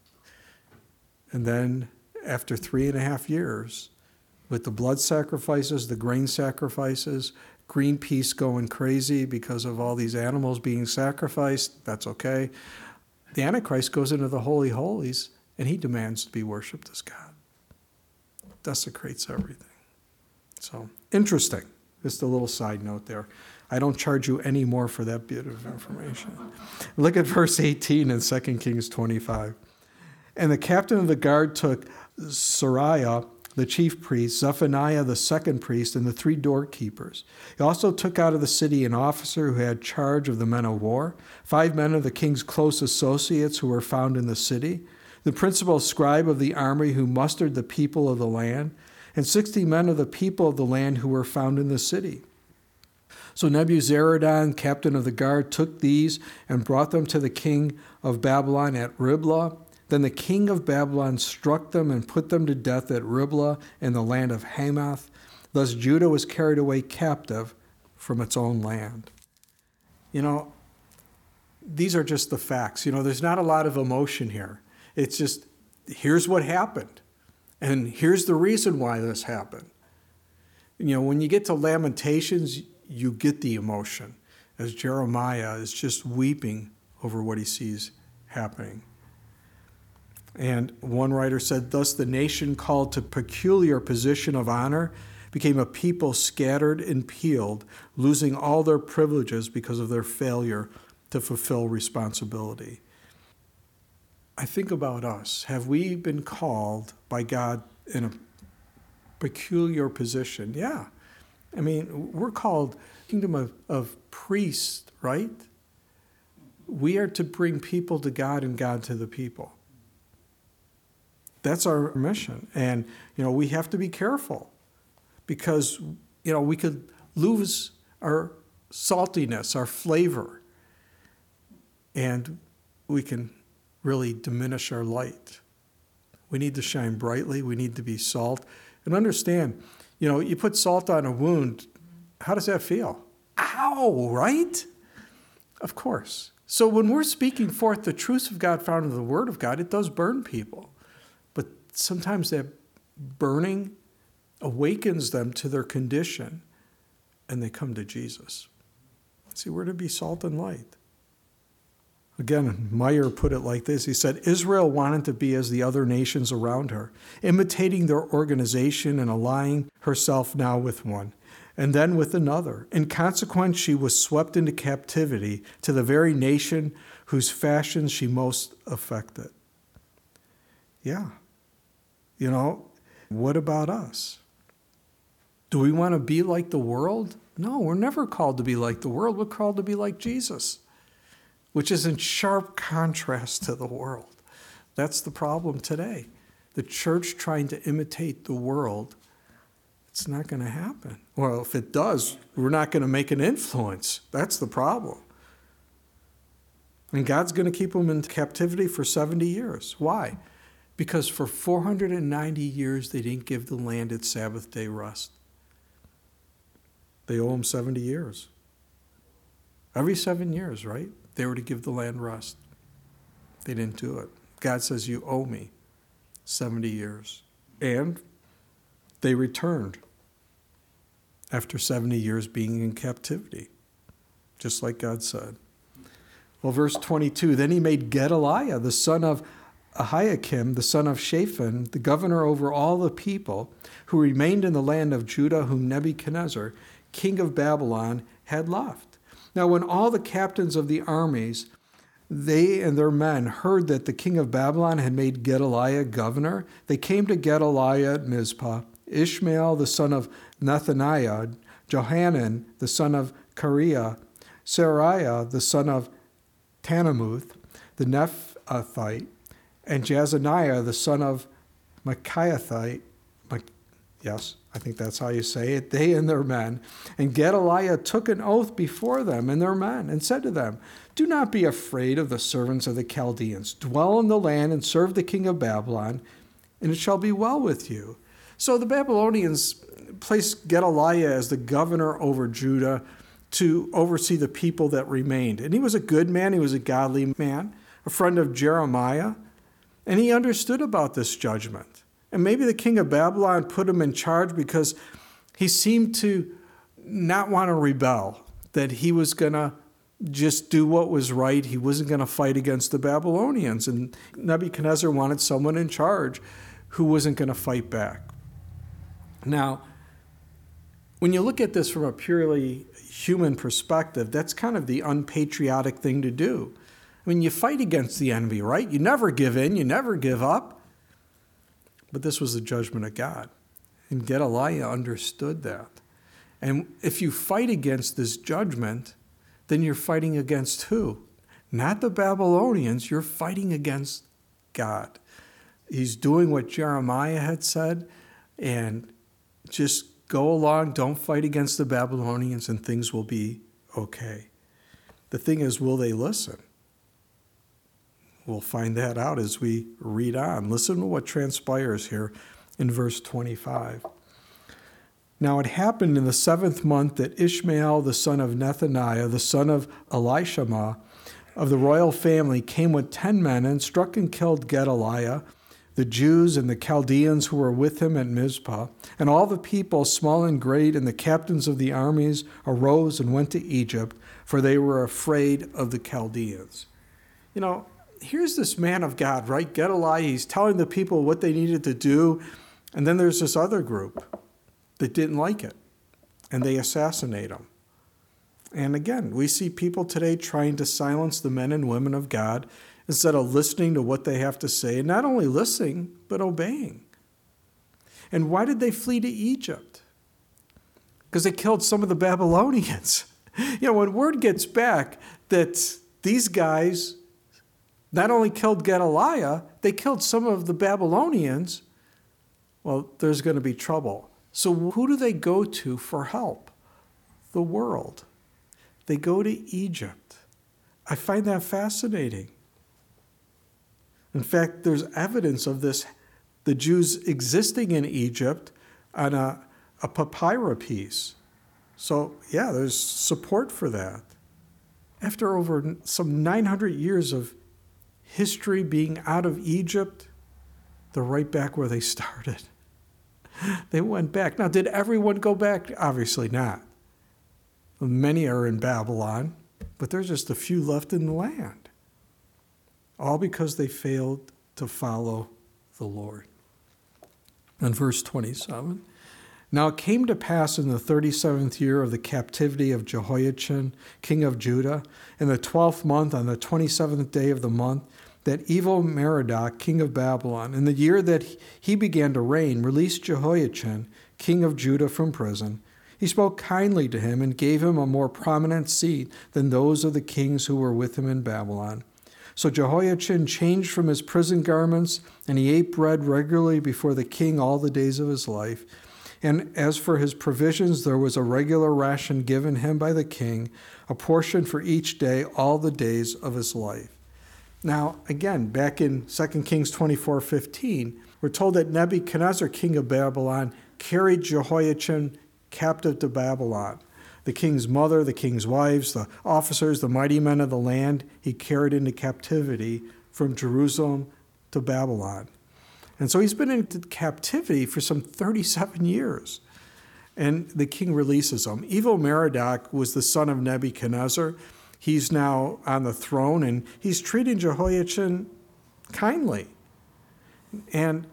And then after 3.5 years, with the blood sacrifices, the grain sacrifices, Greenpeace going crazy because of all these animals being sacrificed, that's okay. The Antichrist goes into the Holy Holies, and he demands to be worshipped as God. Desecrates everything. So, interesting. Just a little side note there. I don't charge you any more for that bit of information. Look at verse 18 in 2 Kings 25. And the captain of the guard took Seraiah, the chief priest, Zephaniah, the second priest, and the 3 doorkeepers. He also took out of the city an officer who had charge of the men of war, 5 men of the king's close associates who were found in the city, the principal scribe of the army who mustered the people of the land, and 60 men of the people of the land who were found in the city. So Nebuzaradan, captain of the guard, took these and brought them to the king of Babylon at Riblah. Then the king of Babylon struck them and put them to death at Riblah in the land of Hamath. Thus Judah was carried away captive from its own land. These are just the facts. There's not a lot of emotion here. It's just, here's what happened. And here's the reason why this happened. When you get to Lamentations, you get the emotion, as Jeremiah is just weeping over what he sees happening. And one writer said, thus the nation called to peculiar position of honor became a people scattered and peeled, losing all their privileges because of their failure to fulfill responsibility. I think about us. Have we been called by God in a peculiar position? Yeah. We're called kingdom of priests, right? We are to bring people to God and God to the people. That's our mission. And, we have to be careful because, we could lose our saltiness, our flavor, and we can really diminish our light. We need to shine brightly. We need to be salt. And understand, you put salt on a wound, how does that feel? Ow, right? Of course. So when we're speaking forth the truths of God found in the Word of God, it does burn people. But sometimes that burning awakens them to their condition, and they come to Jesus. See, we're to be salt and light. Again, Meyer put it like this. He said, Israel wanted to be as the other nations around her, imitating their organization and aligning herself now with one, and then with another. In consequence, she was swept into captivity to the very nation whose fashions she most affected. Yeah. What about us? Do we want to be like the world? No, we're never called to be like the world. We're called to be like Jesus, which is in sharp contrast to the world. That's the problem today. The church trying to imitate the world, it's not going to happen. Well, if it does, we're not going to make an influence. That's the problem. And God's going to keep them in captivity for 70 years. Why? Because for 490 years, they didn't give the land its Sabbath day rest. They owe them 70 years. Every 7 years, right? They were to give the land rest. They didn't do it. God says, you owe me 70 years. And they returned after 70 years being in captivity, just like God said. Well, verse 22, then he made Gedaliah, the son of Ahiakim, the son of Shaphan, the governor over all the people who remained in the land of Judah, whom Nebuchadnezzar, king of Babylon, had left. Now, when all the captains of the armies, they and their men, heard that the king of Babylon had made Gedaliah governor, they came to Gedaliah at Mizpah. Ishmael, the son of Nethaniah, Johanan, the son of Kareah, Seraiah, the son of Tanmuth, the Nephathite, and Jazaniah, the son of Micaiathite, yes, I think that's how you say it, they and their men. And Gedaliah took an oath before them and their men, and said to them, do not be afraid of the servants of the Chaldeans. Dwell in the land and serve the king of Babylon, and it shall be well with you. So the Babylonians placed Gedaliah as the governor over Judah to oversee the people that remained. And he was a good man, he was a godly man, a friend of Jeremiah, and he understood about this judgment. And maybe the king of Babylon put him in charge because he seemed to not want to rebel, that he was going to just do what was right. He wasn't going to fight against the Babylonians. And Nebuchadnezzar wanted someone in charge who wasn't going to fight back. Now, when you look at this from a purely human perspective, that's kind of the unpatriotic thing to do. I mean, you fight against the enemy, right? You never give in, you never give up. But this was the judgment of God. And Gedaliah understood that. And if you fight against this judgment, then you're fighting against who? Not the Babylonians, you're fighting against God. He's doing what Jeremiah had said, and just go along, don't fight against the Babylonians, and things will be okay. The thing is, will they listen? We'll find that out as we read on. Listen to what transpires here in verse 25. Now it happened in the 7th month that Ishmael, the son of Nethaniah, the son of Elishama, of the royal family, came with 10 men and struck and killed Gedaliah, the Jews and the Chaldeans who were with him at Mizpah. And all the people, small and great, and the captains of the armies arose and went to Egypt, for they were afraid of the Chaldeans. Here's this man of God, right? Gedaliah, he's telling the people what they needed to do. And then there's this other group that didn't like it, and they assassinate him. And again, we see people today trying to silence the men and women of God instead of listening to what they have to say, and not only listening, but obeying. And why did they flee to Egypt? Because they killed some of the Babylonians. When word gets back that these guys not only killed Gedaliah, they killed some of the Babylonians, well, there's going to be trouble. So who do they go to for help? The world. They go to Egypt. I find that fascinating. In fact, there's evidence of this, the Jews existing in Egypt on a papyrus piece. So, yeah, there's support for that. After over some 900 years of history being out of Egypt, they're right back where they started. They went back. Now, did everyone go back? Obviously not. Many are in Babylon, but there's just a few left in the land. All because they failed to follow the Lord. In verse 27, now it came to pass in the 37th year of the captivity of Jehoiachin, king of Judah, in the 12th month, on the 27th day of the month, that Evil-Merodach, king of Babylon, in the year that he began to reign, released Jehoiachin, king of Judah, from prison. He spoke kindly to him and gave him a more prominent seat than those of the kings who were with him in Babylon. So Jehoiachin changed from his prison garments, and he ate bread regularly before the king all the days of his life. And as for his provisions, there was a regular ration given him by the king, a portion for each day all the days of his life. Now, again, back in 2 Kings 24:15, we're told that Nebuchadnezzar, king of Babylon, carried Jehoiachin captive to Babylon. The king's mother, the king's wives, the officers, the mighty men of the land, he carried into captivity from Jerusalem to Babylon. And so he's been in captivity for some 37 years. And the king releases him. Evil-Merodach was the son of Nebuchadnezzar. He's now on the throne, and he's treating Jehoiachin kindly. And,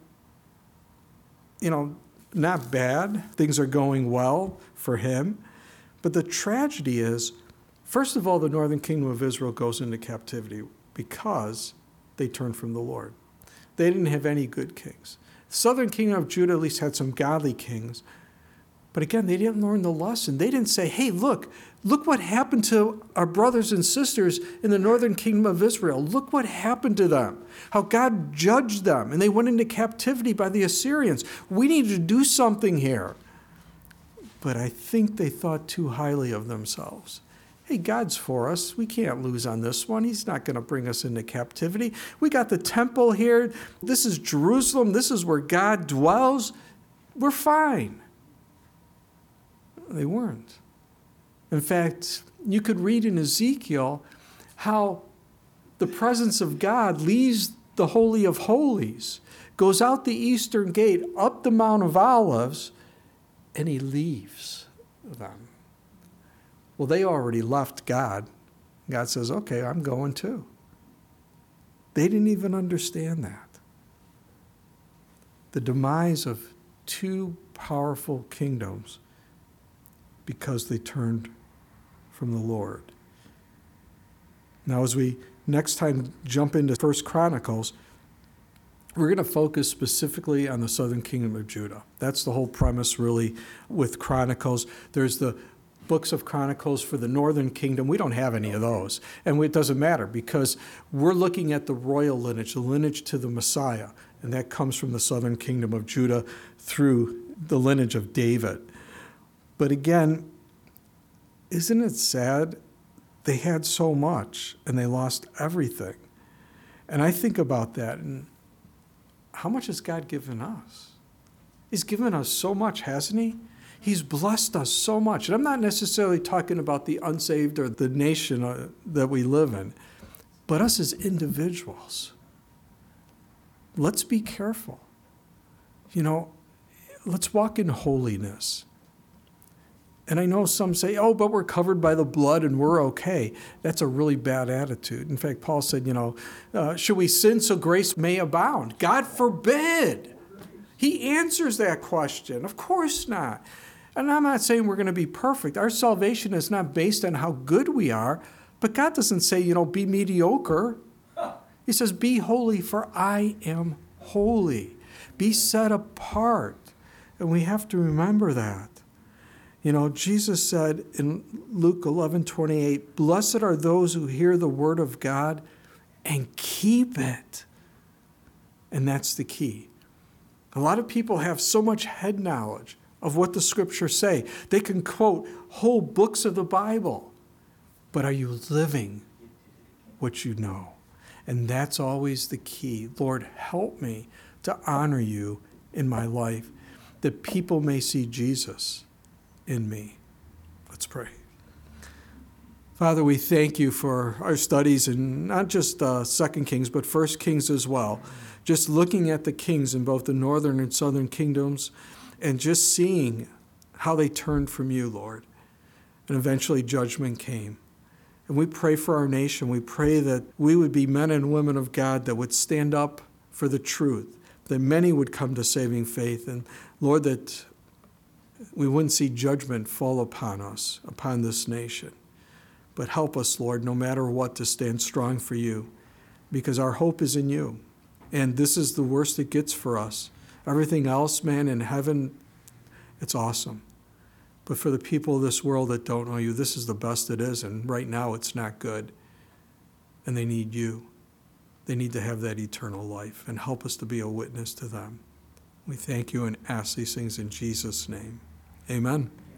not bad. Things are going well for him. But the tragedy is, first of all, the northern kingdom of Israel goes into captivity because they turned from the Lord. They didn't have any good kings. The southern kingdom of Judah at least had some godly kings. But again, they didn't learn the lesson. They didn't say, hey, look what happened to our brothers and sisters in the northern kingdom of Israel. Look what happened to them, how God judged them, and they went into captivity by the Assyrians. We need to do something here. But I think they thought too highly of themselves. Hey, God's for us. We can't lose on this one. He's not going to bring us into captivity. We got the temple here. This is Jerusalem. This is where God dwells. We're fine. They weren't. In fact, you could read in Ezekiel how the presence of God leaves the Holy of Holies, goes out the eastern gate, up the Mount of Olives, and he leaves them. Well, they already left God. God says, okay, I'm going too. They didn't even understand that. The demise of two powerful kingdoms because they turned from the Lord. Now, as we next time jump into 1 Chronicles, we're going to focus specifically on the southern kingdom of Judah. That's the whole premise, really, with Chronicles. There's the books of Chronicles for the northern kingdom. We don't have any of those. And it doesn't matter because we're looking at the royal lineage, the lineage to the Messiah. And that comes from the southern kingdom of Judah through the lineage of David. But again, isn't it sad? They had so much and they lost everything. And I think about that, and how much has God given us? He's given us so much, hasn't he? He's blessed us so much. And I'm not necessarily talking about the unsaved or the nation that we live in, but us as individuals. Let's be careful. Let's walk in holiness. And I know some say, oh, but we're covered by the blood and we're okay. That's a really bad attitude. In fact, Paul said, should we sin so grace may abound? God forbid. He answers that question. Of course not. And I'm not saying we're going to be perfect. Our salvation is not based on how good we are, but God doesn't say, be mediocre. He says, be holy, for I am holy. Be set apart. And we have to remember that. Jesus said in Luke 11:28, blessed are those who hear the word of God and keep it. And that's the key. A lot of people have so much head knowledge of what the scriptures say. They can quote whole books of the Bible. But are you living what you know? And that's always the key. Lord, help me to honor you in my life, that people may see Jesus in me. Let's pray. Father, we thank you for our studies in not just 2 Kings, but 1 Kings as well. Just looking at the kings in both the northern and southern kingdoms and just seeing how they turned from you, Lord. And eventually judgment came. And we pray for our nation. We pray that we would be men and women of God that would stand up for the truth, that many would come to saving faith. And Lord, that we wouldn't see judgment fall upon us, upon this nation. But help us, Lord, no matter what, to stand strong for you, because our hope is in you. And this is the worst it gets for us. Everything else, man, in heaven, it's awesome. But for the people of this world that don't know you, this is the best it is. And right now it's not good. And they need you. They need to have that eternal life. And help us to be a witness to them. We thank you and ask these things in Jesus' name. Amen.